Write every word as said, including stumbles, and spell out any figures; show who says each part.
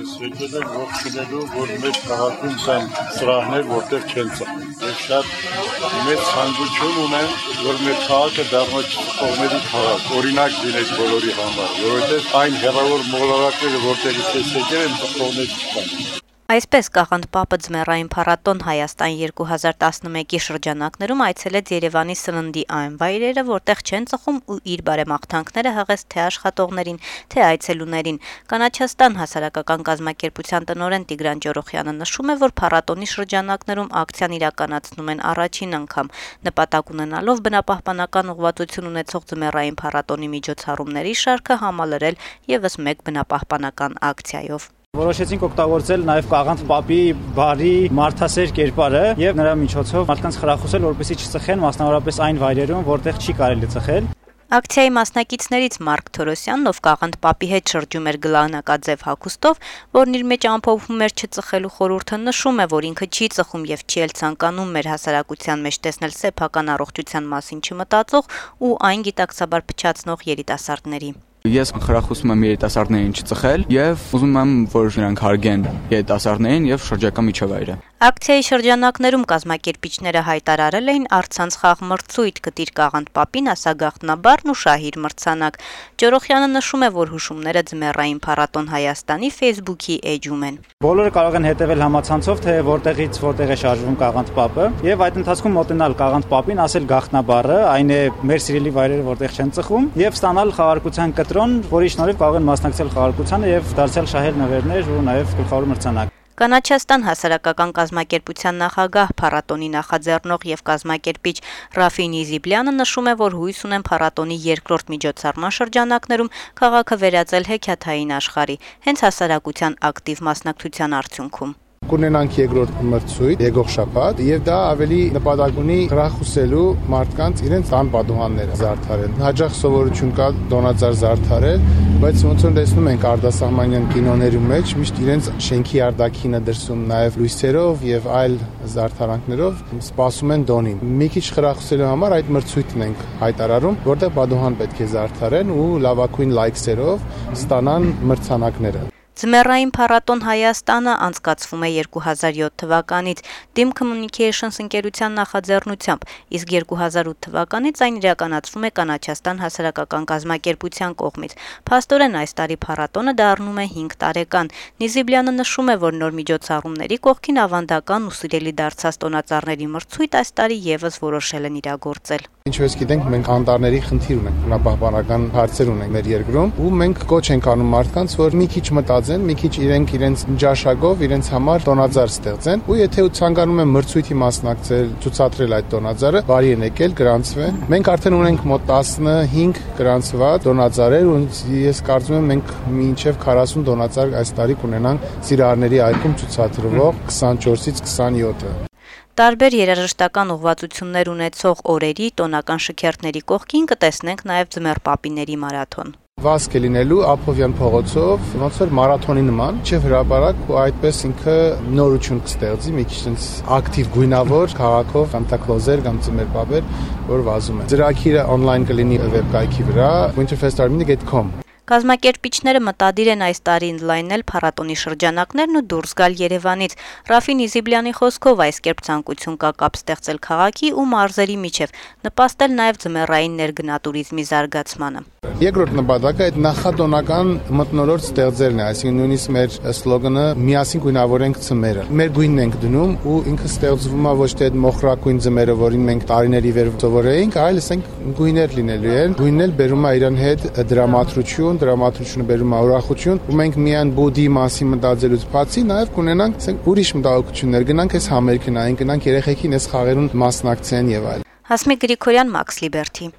Speaker 1: եկել են ողջունելու, որ մեր քաղաքում կան սրահներ, որտեղ չեն ծխում։ Ես շատ մեծ ցանկություն ունեմ, որ մեր քաղաքը դառնա ծխողների քաղաք, օրինակ լիներ բոլորի համար, որովհետև այն հեռավոր մոլորակները, որտեղից ես եկել եմ, ծխողներ չկան։
Speaker 2: Այսպես Կաղանդ Պապը ձմեռային փառատոն Հայաստան երկու հազար տասնմեկի շրջանակներում այցելեց Երևանի սննդի այն վայրերը, որտեղ չեն ծխում ու իր բարեմաղթանքները հղեց թե աշխատողներին, թե այցելուներին։ Կանաչաստան հասարակական կազմակերպության տնօրեն Տիգրան Ջորոխյանը նշում է, որ փառատոնի շրջանակներում ակցիան իրականացնում են առաջին անգամ, նպատակ ունենալով բնապահպանական ուղղվածություն ունեցող ձմեռային փառատոնի միջոցառումների շարքը համալրել ևս մեկ բնապահպանական ակցիայով։
Speaker 3: Որոշեցինք օգտագործել նաև Կաղանդ Պապի բարի մարդասեր կերպարը եւ նրա միջոցով մարդկանց խրախուսել, որպեսզի չծխեն, մասնավորապես այն վայրերում, որտեղ չի կարելի ծխել։
Speaker 2: Ակցիայի մասնակիցներից Մարկ Թորոսյանն, ով Կաղանդ Պապի հետ շրջում էր գլանակաձև հագուստով, որն իր մեջ ամփոփում էր չծխելու խորհուրդը, նշում է, որ ինքը չի ծխում եւ չի էլ ցանկանում մեր հասարակության մեջ տեսնել սեփական առողջության մասին չմտածող ու այն գիտակցաբար փչացնող երիտասարդների։
Speaker 4: Ես խրախուսում եմ երիտասարդներին չծխել եւ ուզում եմ, որ նրանք հարգեն երիտասարդներին եւ շրջակա միջավայրը։
Speaker 2: Ակցիայի շրջանակներում կազմակերպիչները հայտարարել էին առցանց խաղ մրցույթ «Գտիր Կաղանդ Պապին, ասա գաղտնաբառն» ու «Շահիր» մրցանակ։ Ջորոխյանը նշում է, որ հուշումները ձմեռային փառատոն Հայաստանի Facebook-ի էջում են։
Speaker 3: Բոլորը կարող են հետևել համացանցով, թե որտեղից որտեղ է շարժվում Կաղանդ Պապը եւ այդ ընթացքում մոտենալ Կաղանդ Պապին, ասել գաղտնաբառը, այն է մեր սիրելի վայրերը, որտեղ չեն ծխում, եւ ստանալ խաղարկության կտրոն, որի շնորհիվ կարող են մասնակցել խաղարկությանը եւ դարձյալ շահել նվերներ ու նաեւ գլխավոր մրցանակ։
Speaker 2: Կանաչաստան հասարակական կազմակերպության նախագահ, փառատոնի նախաձեռնող եւ կազմակերպիչ Ռաֆին Իզիբլյանը նշում է, որ հույս ունեն փառատոնի երկրորդ միջոցառման շրջանակներում քաղաքը վերածել հեքիաթային աշխարհի, հենց հասարակության ակտիվ մասնակցության արդյունքում։
Speaker 5: Կունենանք երկրորդ մրցույթ եկող շաբաթ եւ դա ավելի նպատակ ունի խրախուսելու մարդկանց իրենց տան պատուհանները զարդարել։ Հաճախ սովորություն կա դոնաձար զարդարել, բայց ոնց որ տեսնում ենք արտասահմանյան կինոների մեջ միշտ իրենց շենքի արտաքինը դրսում նաեւ լույսերով եւ այլ զարդարանքներով սպասում են դոնին։ Մի քիչ խրախուսելու համար այդ մրցույթն ենք հայտարարում, որտեղ պատուհան պետք է զարդարեն ու լավագույն լայքսերով ստանան մրցանակները։
Speaker 2: Ձմեռային փառատոն Հայաստանը անցկացվում է երկու հազար յոթ թվականից Dim Communications ընկերության նախաձեռնությամբ, իսկ երկու հազար ութ թվականից այն իրականացվում է Կանաչաստան հասարակական կազմակերպության կողմից։ Փաստորեն այս տարի փառատոնը դառնում է հինգ տարեկան։ Նիզիբլյանը նշում է, որ նոր միջոցառումների կողքին ավանդական ու սիրելի դարձած տոնածառների մրցույթ այս տարի եւս որոշել են իրագործել։
Speaker 5: Ինչպես գիտենք, մենք անտառների խնդիր ունենք, բնապահպանական հարցեր ունենք մեր երկրում, ու մենք կոչ ենք անում մարդկանց, որ մի քիչ մտածեն, մի քիչ իրենք իրենց ջաշակով իրենց համար տոնածառ ստեղծեն, ու եթե ցանկանում են մրցույթի մասնակցել, ցուցադրել այդ տոնածառը, բարի են եկել, գրանցվեն։ Մենք արդեն ունենք մոտ տասնհինգ գրանցված տոնածառեր, ու ես կարծում եմ մենք մինչև քառասուն տոնածառ այս տարի կունենանք Սիրահարների այգում ցուցադրվող քսանչորսից քսանյոթը։
Speaker 2: Տարբեր երաժշտական ուղղվածություններ ունեցող օրերի տոնական շքերթների կողքին կտեսնենք նաև ձմեռ պապիների մարաթոն։
Speaker 5: Վազք է լինելու Ափովյան փողոցով, ոնց որ մարաթոնի նման, չէ հրապարակ ու այդպես ինքը նորություն կստեղծի, մի քիչ այնց ակտիվ գույնավոր քաղաքով կամ տակլոզեր կամ ձմեռ պապեր, որ վազում են։ Ծրագիրը on-line կլինի վեբկայքի վրա winterfest armenia dot com։
Speaker 2: Կազմակերպիչները մտադիր են այս տարի ընդլայնել փառատոնի շրջանակներն ու դուրս գալ Երևանից։ Ռաֆին Իզիբլյանի խոսքով այս կերպ ցանկություն կա կապ ստեղծել քաղաքի ու մարզերի միջև, նպաստել նաև ձմեռային ներգնատուրիզմի զարգացմանը։
Speaker 5: Երկրորդ նպատակը այդ նախատոնական մթնոլորտ ստեղծելն է, այսինքն նույնիսկ մեր սլոգանը միասին գույնավորենք ձմեռը։ Մեր գույնն ենք դնում ու ինքը ստեղծվում է ոչ թե այդ մոխրագույն ձմեռը, որին մենք տարիների վեր սովորեինք, այլ ասենք գույներ լինելու են։ Գույնն էլ բերում է իրեն հետ դրամատրություն, դրամատրությունը բերում է ուրախություն, ու մենք միայն բուդի մասին մտածելուց բացի նաև կունենանք ասենք ուրիշ մտահոգություններ, գնանք այս համերգնային, գնանք երեխեքին այս խաղերուն մասնակցեն եւ այլն։
Speaker 2: Հասմիկ Գրիգորյան, Մաքս Լիբերթի։